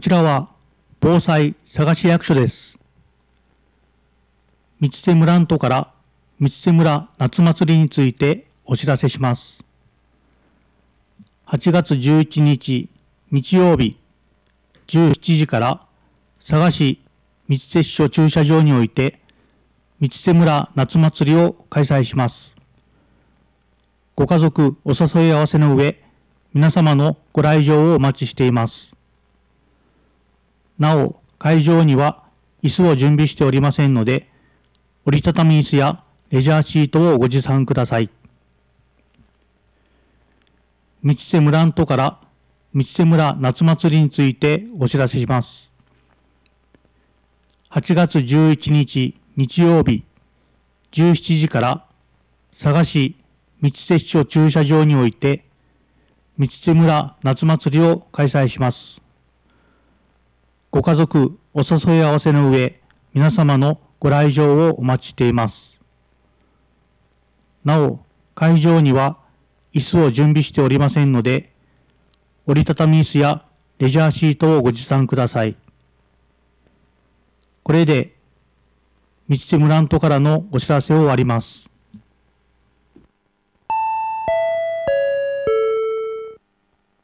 ちらは防災佐賀市役所です。三瀬村んとから三瀬村夏祭りについてお知らせします。8月11日日曜日17時から佐賀市三瀬支所駐車場において三瀬村夏祭りを開催します。ご家族お誘い合わせの上、皆様のご来場をお待ちしています。なお、会場には椅子を準備しておりませんので、折りたたみ椅子やレジャーシートをご持参ください。三瀬村んとから三瀬村夏祭りについてお知らせします。8月11日日曜日17時から佐賀市三瀬支所駐車場において三瀬村夏祭りを開催します。ご家族お誘い合わせの上、皆様のご来場をお待ちしています。なお、会場には椅子を準備しておりませんので、折りたたみ椅子やレジャーシートをご持参ください。これで、三瀬村んとからのお知らせを終わります。